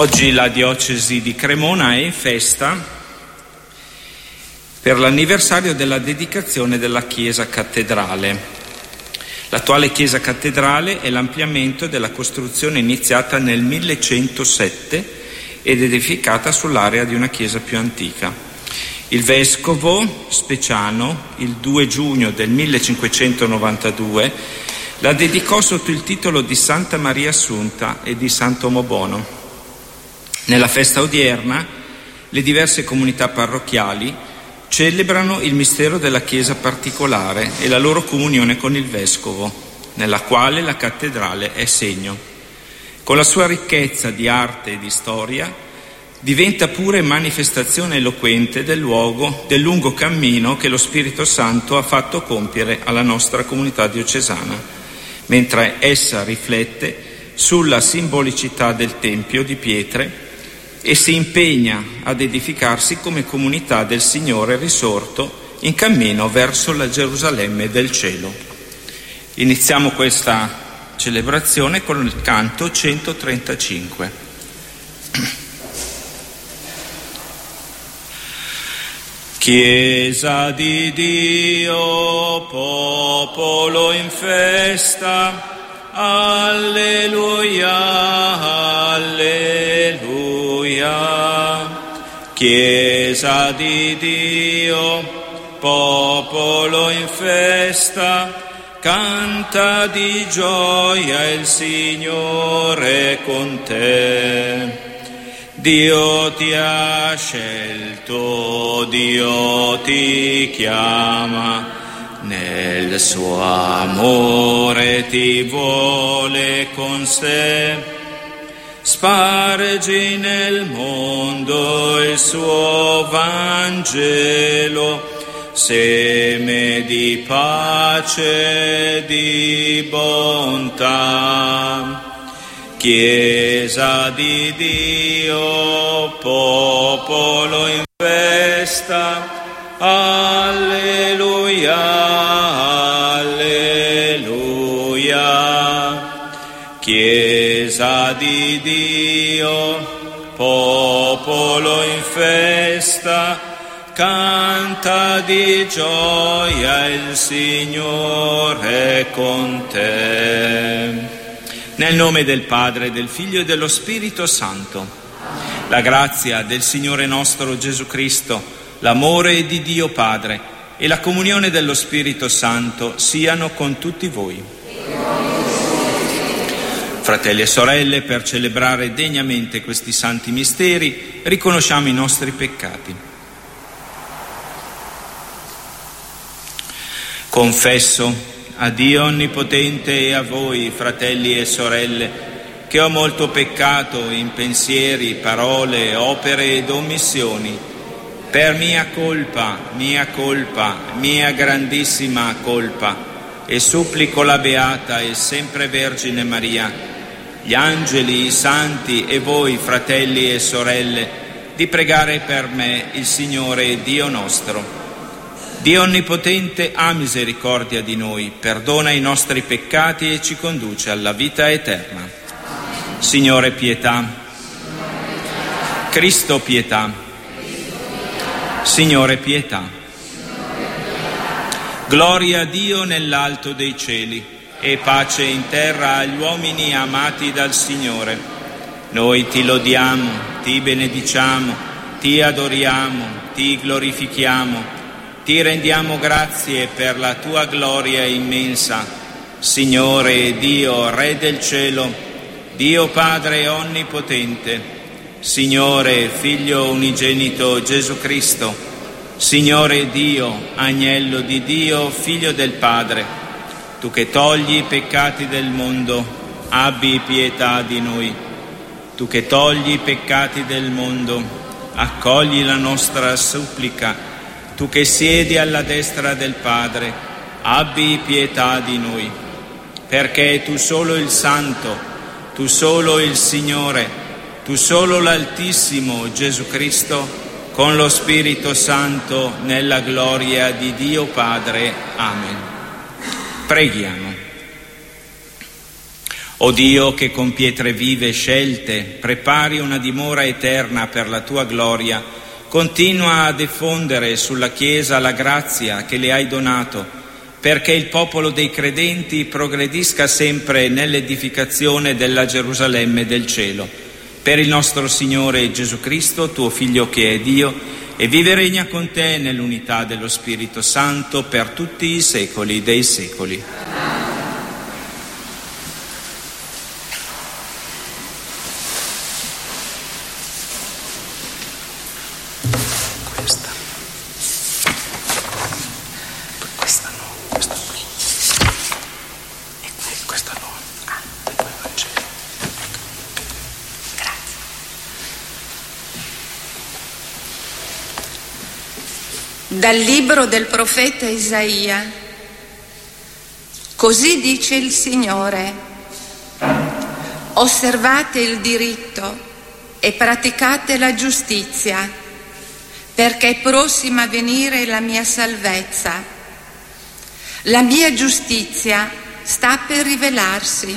Oggi la diocesi di Cremona è in festa per l'anniversario della dedicazione della chiesa cattedrale. L'attuale chiesa cattedrale è l'ampliamento della costruzione iniziata nel 1107 ed edificata sull'area di una chiesa più antica. Il vescovo Speciano, il 2 giugno del 1592, la dedicò sotto il titolo di Santa Maria Assunta e di Sant'Omo Bono. Nella festa odierna, le diverse comunità parrocchiali celebrano il mistero della Chiesa particolare e la loro comunione con il Vescovo, nella quale la cattedrale è segno. Con la sua ricchezza di arte e di storia, diventa pure manifestazione eloquente del lungo cammino che lo Spirito Santo ha fatto compiere alla nostra comunità diocesana, mentre essa riflette sulla simbolicità del Tempio di pietre e si impegna ad edificarsi come comunità del Signore risorto in cammino verso la Gerusalemme del cielo. Iniziamo questa celebrazione con il canto 135. Chiesa di Dio, popolo in festa, alleluia, alleluia. Chiesa di Dio, popolo in festa, canta di gioia il Signore con te. Dio ti ha scelto, Dio ti chiama, nel suo amore ti vuole con sé. Spargi nel mondo il suo Vangelo, seme di pace e di bontà. Chiesa di Dio, popolo in festa, alleluia, alleluia. Chiesa di Dio, popolo in festa, canta di gioia il Signore con te. Nel nome del Padre, del Figlio e dello Spirito Santo. La grazia del Signore nostro Gesù Cristo, l'amore di Dio Padre e la comunione dello Spirito Santo siano con tutti voi. Fratelli e sorelle, per celebrare degnamente questi santi misteri, riconosciamo i nostri peccati. Confesso a Dio Onnipotente e a voi, fratelli e sorelle, che ho molto peccato in pensieri, parole, opere ed omissioni, per mia colpa, mia grandissima colpa, e supplico la Beata e sempre Vergine Maria, gli angeli, i santi e voi, fratelli e sorelle, di pregare per me il Signore Dio nostro. Dio Onnipotente ha misericordia di noi, perdona i nostri peccati e ci conduce alla vita eterna. Signore pietà. Cristo pietà. Signore pietà. Gloria a Dio nell'alto dei cieli e pace in terra agli uomini amati dal Signore. Noi ti lodiamo, ti benediciamo, ti adoriamo, ti glorifichiamo. Ti rendiamo grazie per la tua gloria immensa, Signore Dio, Re del cielo, Dio Padre onnipotente, Signore Figlio unigenito Gesù Cristo, Signore Dio, Agnello di Dio, Figlio del Padre, tu che togli i peccati del mondo, abbi pietà di noi. Tu che togli i peccati del mondo, accogli la nostra supplica. Tu che siedi alla destra del Padre, abbi pietà di noi, perché tu solo il Santo, tu solo il Signore, tu solo l'Altissimo Gesù Cristo, con lo Spirito Santo, nella gloria di Dio Padre. Amen. Preghiamo. O Dio, che con pietre vive scelte prepari una dimora eterna per la tua gloria, continua a diffondere sulla Chiesa la grazia che le hai donato, perché il popolo dei credenti progredisca sempre nell'edificazione della Gerusalemme del cielo. Per il nostro Signore Gesù Cristo, tuo Figlio che è Dio, e vive e regna con te nell'unità dello Spirito Santo per tutti i secoli dei secoli. Dal libro del profeta Isaia. Così dice il Signore: osservate il diritto e praticate la giustizia, perché è prossima a venire la mia salvezza. La mia giustizia sta per rivelarsi.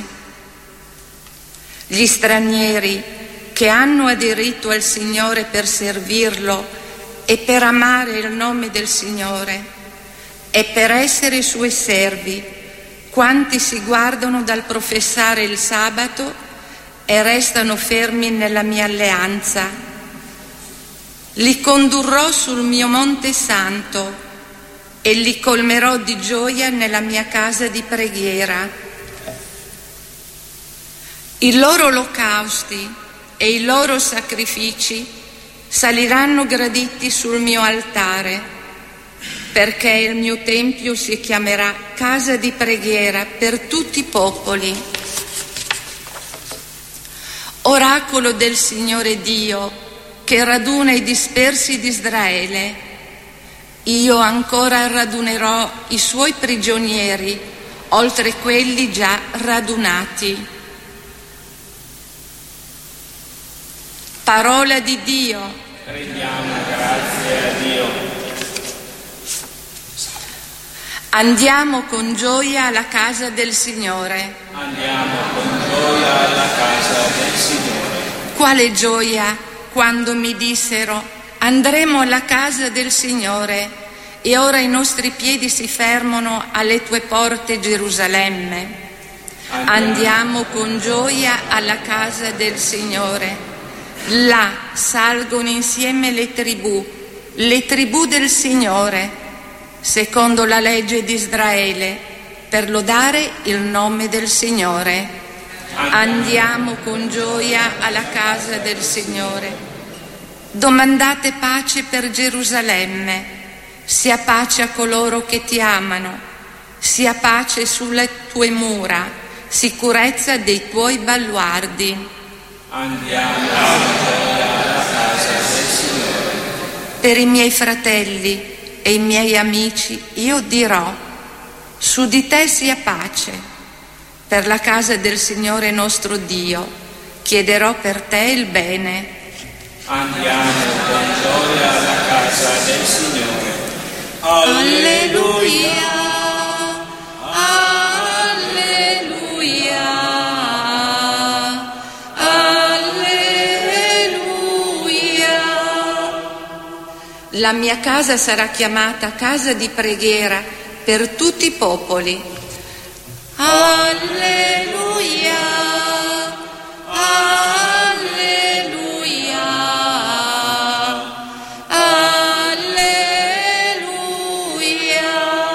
Gli stranieri che hanno aderito al Signore per servirlo e per amare il nome del Signore e per essere suoi servi, quanti si guardano dal professare il sabato e restano fermi nella mia alleanza. Li condurrò sul mio monte santo e li colmerò di gioia nella mia casa di preghiera. I loro olocausti e i loro sacrifici saliranno graditi sul mio altare, perché il mio tempio si chiamerà casa di preghiera per tutti i popoli. Oracolo del Signore Dio, che raduna i dispersi di Israele. Io ancora radunerò i suoi prigionieri, oltre quelli già radunati. Parola di Dio. Rendiamo grazie a Dio. Andiamo con gioia alla casa del Signore. Andiamo con gioia alla casa del Signore. Quale gioia quando mi dissero: andremo alla casa del Signore, e ora i nostri piedi si fermano alle tue porte, Gerusalemme. Andiamo con gioia alla casa del Signore. Là salgono insieme le tribù del Signore, secondo la legge di Israele, per lodare il nome del Signore. Andiamo con gioia alla casa del Signore. Domandate pace per Gerusalemme, sia pace a coloro che ti amano, sia pace sulle tue mura, sicurezza dei tuoi baluardi. Andiamo alla casa del Signore. Per i miei fratelli e i miei amici io dirò: su di te sia pace. Per la casa del Signore nostro Dio chiederò per te il bene. Andiamo con gioia alla casa del Signore. Alleluia. La mia casa sarà chiamata casa di preghiera per tutti i popoli. Alleluia, alleluia, alleluia.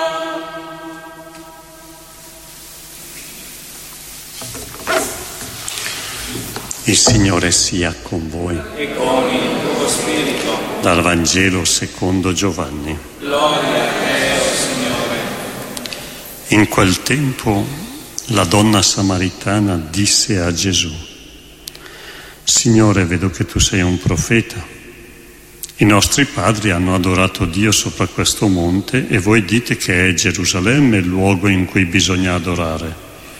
Il Signore sia con voi. E con il tuo spirito. Dal Vangelo secondo Giovanni. Gloria a te, o Signore. In quel tempo la donna samaritana disse a Gesù: Signore, vedo che tu sei un profeta. I nostri padri hanno adorato Dio sopra questo monte e voi dite che è Gerusalemme il luogo in cui bisogna adorare.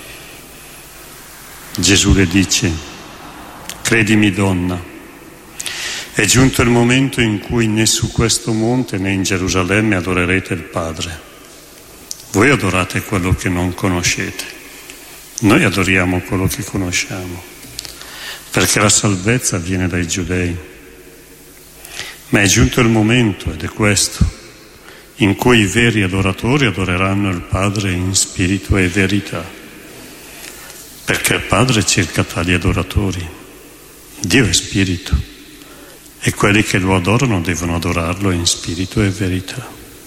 Gesù le dice: credimi, donna, è giunto il momento in cui né su questo monte né in Gerusalemme adorerete il Padre. Voi adorate quello che non conoscete. Noi adoriamo quello che conosciamo, perché la salvezza viene dai giudei. Ma è giunto il momento, ed è questo, in cui i veri adoratori adoreranno il Padre in spirito e verità, perché il Padre cerca tali adoratori. Dio è spirito e quelli che lo adorano devono adorarlo in spirito e verità.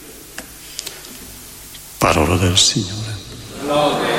Parola del Signore. Lode.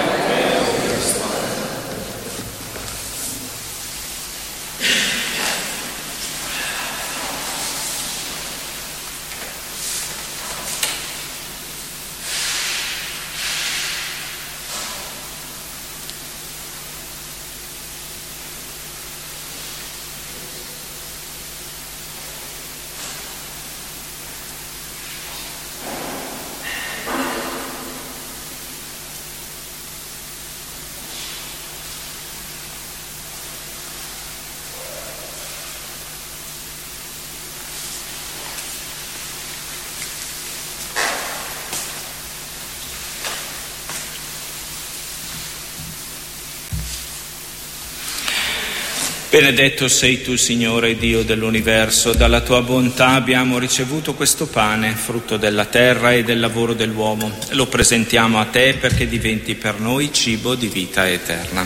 Benedetto sei tu, Signore Dio dell'universo, dalla tua bontà abbiamo ricevuto questo pane, frutto della terra e del lavoro dell'uomo. Lo presentiamo a te perché diventi per noi cibo di vita eterna.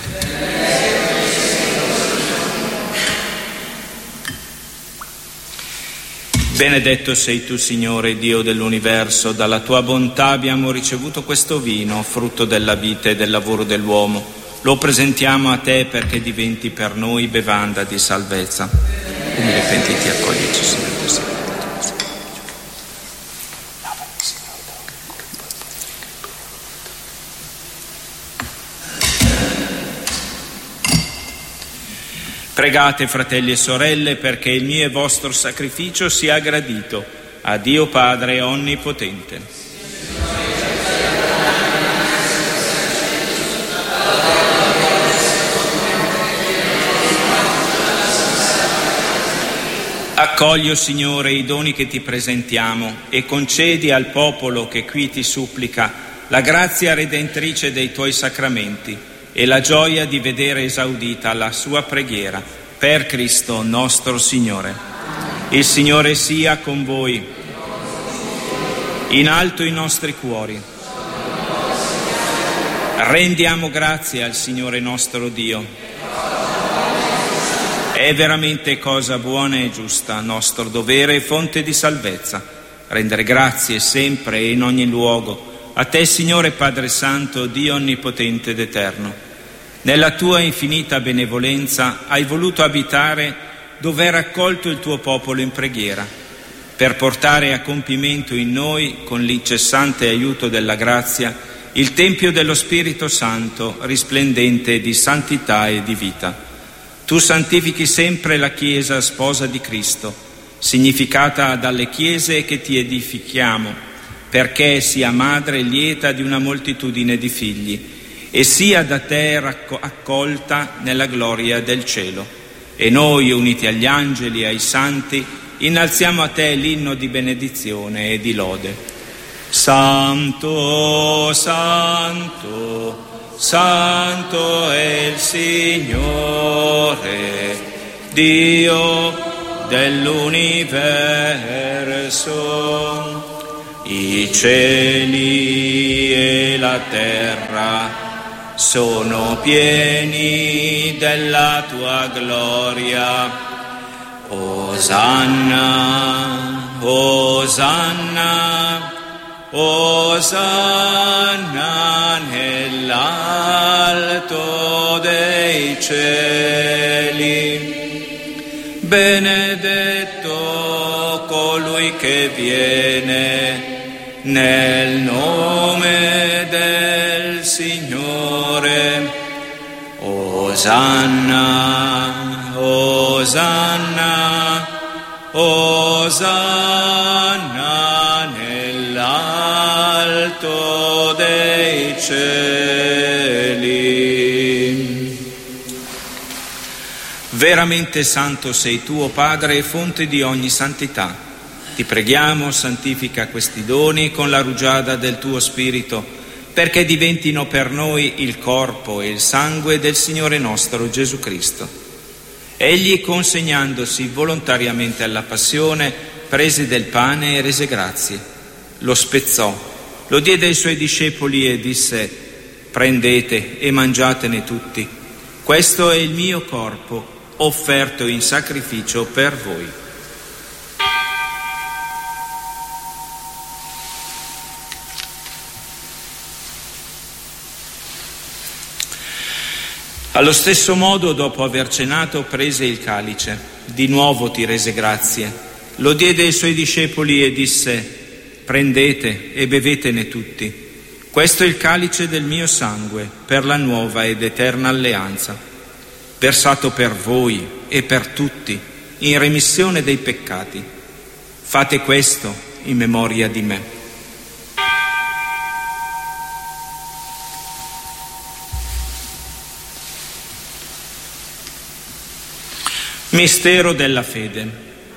Benedetto sei tu, Signore Dio dell'universo, dalla tua bontà abbiamo ricevuto questo vino, frutto della vita e del lavoro dell'uomo. Lo presentiamo a te perché diventi per noi bevanda di salvezza. Umili pentiti, accoglici, Signore. Pregate, fratelli e sorelle, perché il mio e vostro sacrificio sia gradito a Dio Padre Onnipotente. Accogli, o Signore, i doni che ti presentiamo e concedi al popolo che qui ti supplica la grazia redentrice dei tuoi sacramenti e la gioia di vedere esaudita la sua preghiera per Cristo nostro Signore. Il Signore sia con voi. In alto i nostri cuori. Rendiamo grazie al Signore nostro Dio. È veramente cosa buona e giusta, nostro dovere e fonte di salvezza, rendere grazie sempre e in ogni luogo a te, Signore Padre Santo, Dio Onnipotente ed Eterno. Nella tua infinita benevolenza hai voluto abitare dove è raccolto il tuo popolo in preghiera, per portare a compimento in noi, con l'incessante aiuto della grazia, il Tempio dello Spirito Santo, risplendente di santità e di vita. Tu santifichi sempre la Chiesa, sposa di Cristo, significata dalle chiese che ti edifichiamo, perché sia madre lieta di una moltitudine di figli e sia da te accolta nella gloria del cielo. E noi, uniti agli angeli e ai santi, innalziamo a te l'inno di benedizione e di lode. Santo, Santo, Santo è il Signore, Dio dell'universo. I cieli e la terra sono pieni della tua gloria. Osanna, Osanna, Osanna nell'alto dei cieli. Benedetto colui che viene nel nome del Signore. Osanna, Osanna, Osanna nell'alto dei cieli. Veramente santo sei tu, o Padre, e fonte di ogni santità. Ti preghiamo, santifica questi doni con la rugiada del tuo Spirito, perché diventino per noi il corpo e il sangue del Signore nostro Gesù Cristo. Egli, consegnandosi volontariamente alla passione, prese del pane e rese grazie, lo spezzò, lo diede ai suoi discepoli e disse: prendete e mangiatene tutti, questo è il mio corpo offerto in sacrificio per voi. Allo stesso modo, dopo aver cenato, prese il calice, di nuovo ti rese grazie, lo diede ai suoi discepoli e disse: prendete e bevetene tutti, questo è il calice del mio sangue per la nuova ed eterna alleanza, versato per voi e per tutti in remissione dei peccati. Fate questo in memoria di me. Mistero della fede.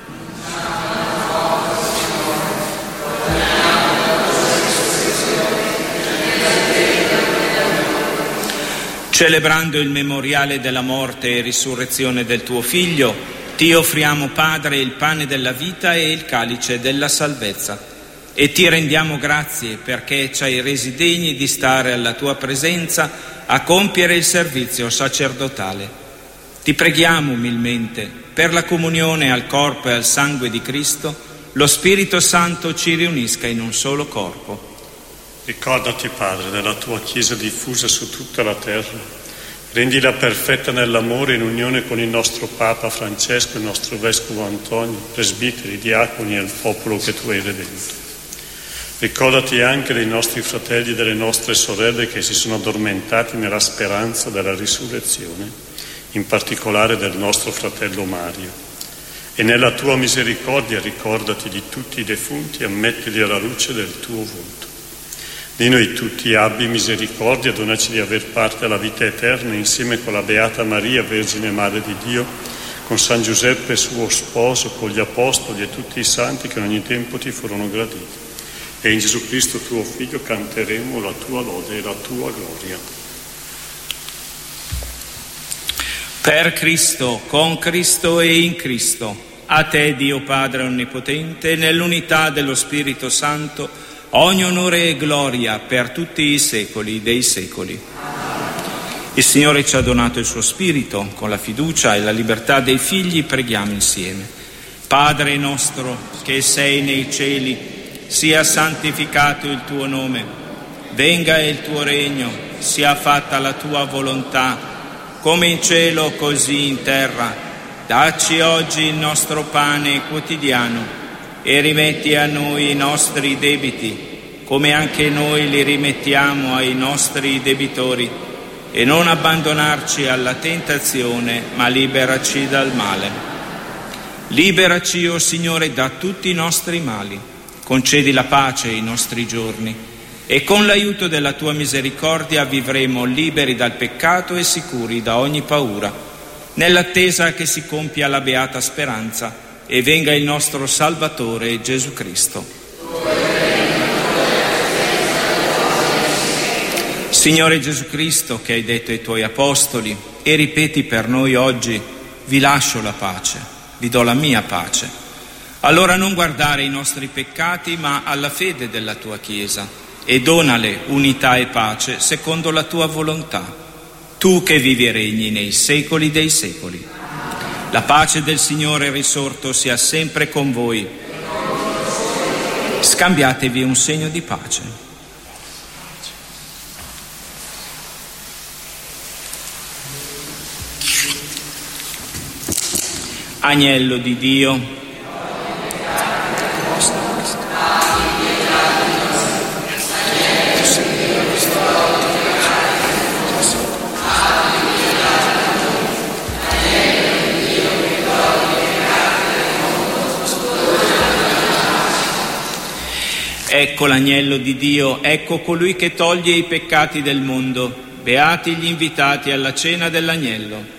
Celebrando il memoriale della morte e risurrezione del tuo Figlio, ti offriamo, Padre, il pane della vita e il calice della salvezza, e ti rendiamo grazie perché ci hai resi degni di stare alla tua presenza a compiere il servizio sacerdotale. Ti preghiamo umilmente, per la comunione al corpo e al sangue di Cristo, lo Spirito Santo ci riunisca in un solo corpo. Ricordati, Padre, della tua Chiesa diffusa su tutta la terra. Rendila perfetta nell'amore in unione con il nostro Papa Francesco, il nostro Vescovo Antonio, presbiteri, diaconi e il popolo che tu hai redento. Ricordati anche dei nostri fratelli e delle nostre sorelle che si sono addormentati nella speranza della risurrezione, in particolare del nostro fratello Mario. E nella tua misericordia ricordati di tutti i defunti e ammettili alla luce del tuo volto. Di noi tutti abbi misericordia, donaci di aver parte alla vita eterna insieme con la Beata Maria, Vergine Madre di Dio, con San Giuseppe suo sposo, con gli Apostoli e tutti i santi che in ogni tempo ti furono graditi. E in Gesù Cristo tuo Figlio canteremo la tua lode e la tua gloria. Per Cristo, con Cristo e in Cristo, a te, Dio Padre Onnipotente, nell'unità dello Spirito Santo, ogni onore e gloria per tutti i secoli dei secoli. Il Signore ci ha donato il suo Spirito, con la fiducia e la libertà dei figli preghiamo insieme. Padre nostro, che sei nei cieli, sia santificato il tuo nome, venga il tuo regno, sia fatta la tua volontà, come in cielo così in terra. Dacci oggi il nostro pane quotidiano e rimetti a noi i nostri debiti, come anche noi li rimettiamo ai nostri debitori, e non abbandonarci alla tentazione, ma liberaci dal male. Liberaci, o Signore, da tutti i nostri mali, concedi la pace ai nostri giorni, e con l'aiuto della tua misericordia vivremo liberi dal peccato e sicuri da ogni paura, nell'attesa che si compia la beata speranza e venga il nostro Salvatore Gesù Cristo. Signore Gesù Cristo, che hai detto ai tuoi apostoli e ripeti per noi oggi: vi lascio la pace, vi do la mia pace. Allora non guardare ai nostri peccati, ma alla fede della tua Chiesa, e donale unità e pace secondo la tua volontà, tu che vivi e regni nei secoli dei secoli. La pace del Signore risorto sia sempre con voi. Scambiatevi un segno di pace. Agnello di Dio, ecco l'agnello di Dio, ecco colui che toglie i peccati del mondo. Beati gli invitati alla cena dell'agnello.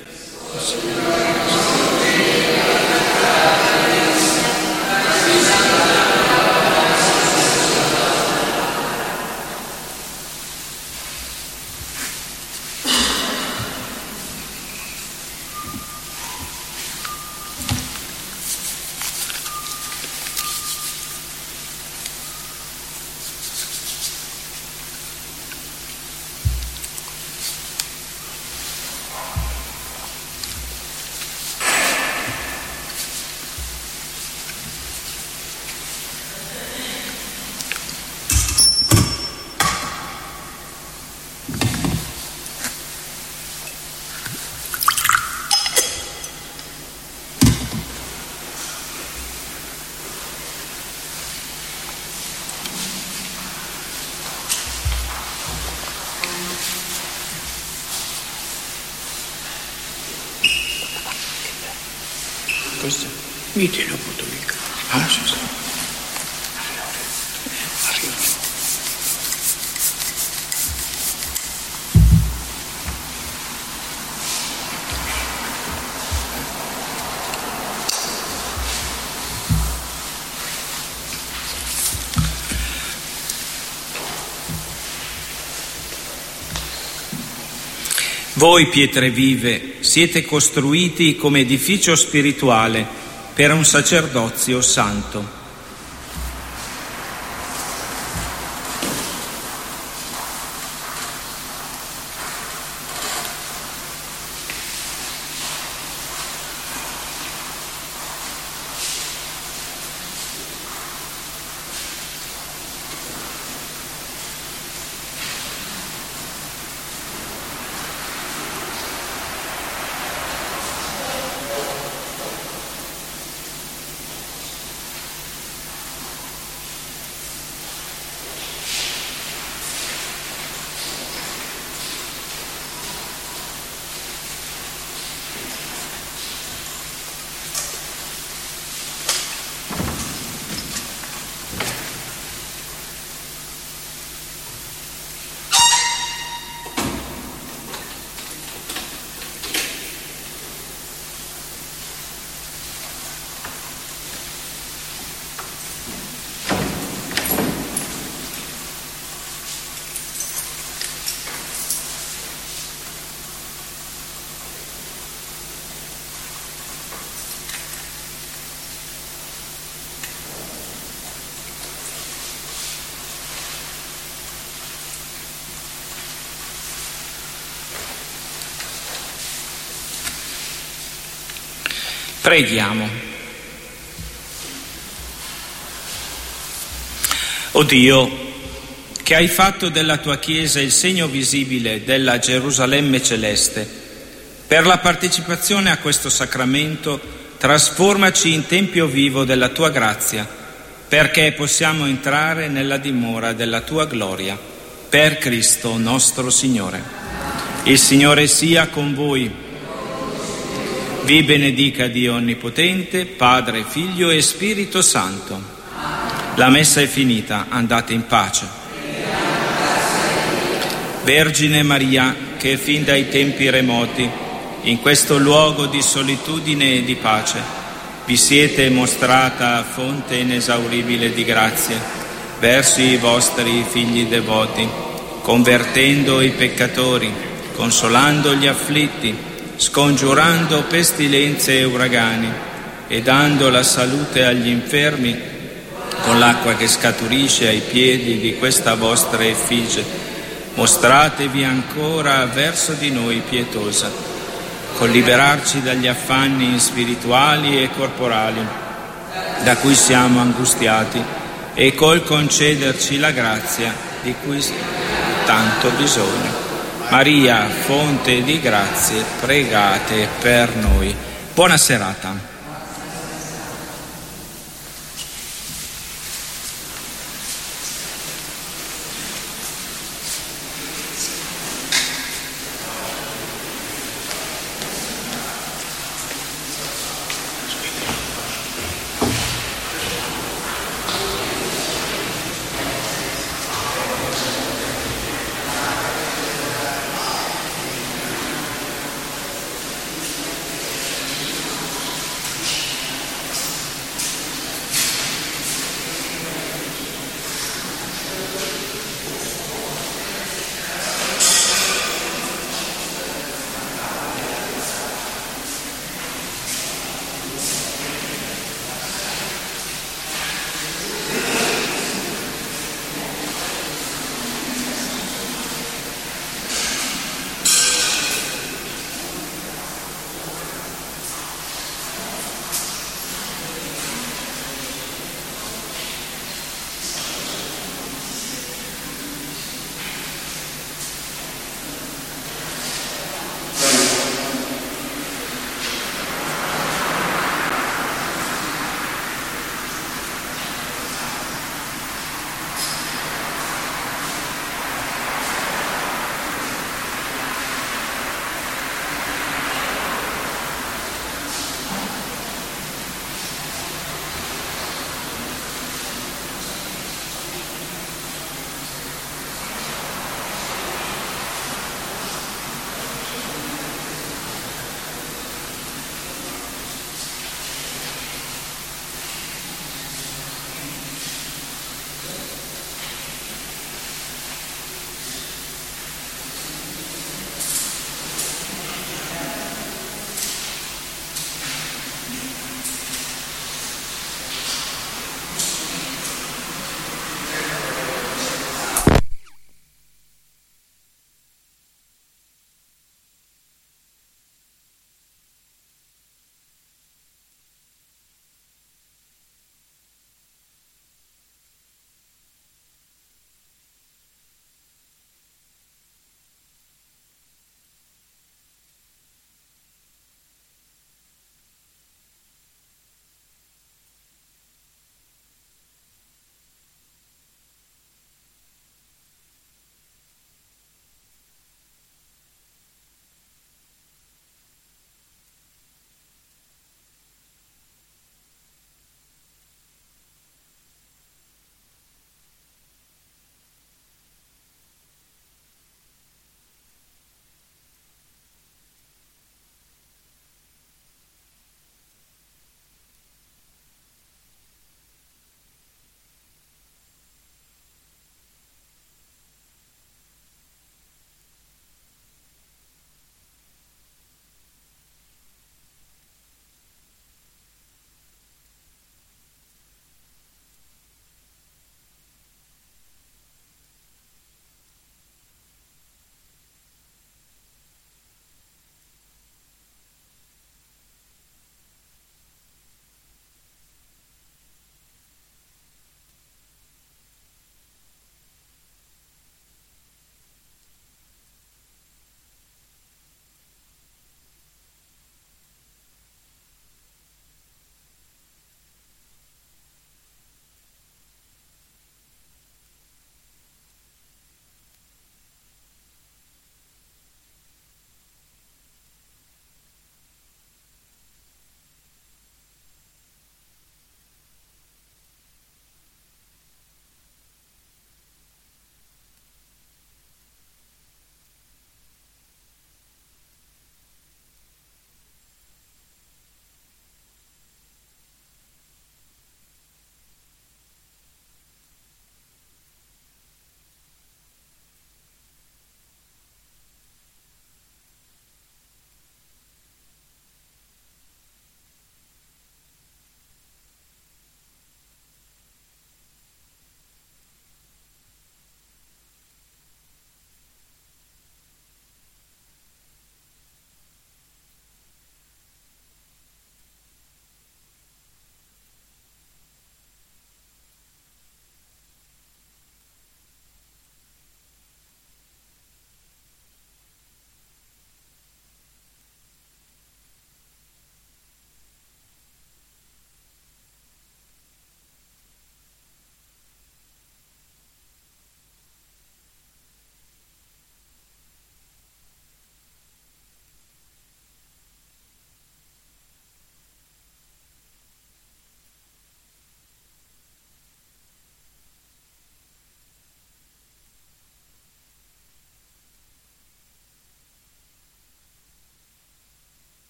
Questo mi tiene un po' mica. Ah, sì, sì. Voi, pietre vive, siete costruiti come edificio spirituale per un sacerdozio santo. Preghiamo. O Dio, che hai fatto della tua Chiesa il segno visibile della Gerusalemme celeste, per la partecipazione a questo sacramento trasformaci in tempio vivo della tua grazia, perché possiamo entrare nella dimora della tua gloria. Per Cristo nostro Signore. Il Signore sia con voi. Vi benedica Dio Onnipotente, Padre, Figlio e Spirito Santo. La messa è finita, andate in pace. Vergine Maria, che fin dai tempi remoti, in questo luogo di solitudine e di pace, vi siete mostrata fonte inesauribile di grazie verso i vostri figli devoti, convertendo i peccatori, consolando gli afflitti, scongiurando pestilenze e uragani e dando la salute agli infermi con l'acqua che scaturisce ai piedi di questa vostra effigie. Mostratevi ancora verso di noi pietosa, col liberarci dagli affanni spirituali e corporali da cui siamo angustiati e col concederci la grazia di cui tanto bisogno. Maria, fonte di grazie, pregate per noi. Buona serata.